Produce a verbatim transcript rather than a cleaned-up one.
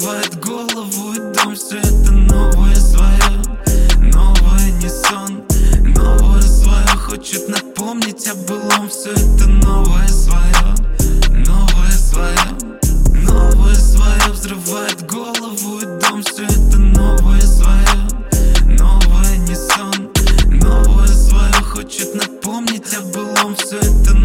взрывает голову и дом. Все это новое свое, новое не сон. Новое свое хочет напомнить о былом. Все это новое свое, новое свое, новое свое взрывает голову и дом. Все это новое свое, новое не сон. Новое свое хочет напомнить о былом. Все это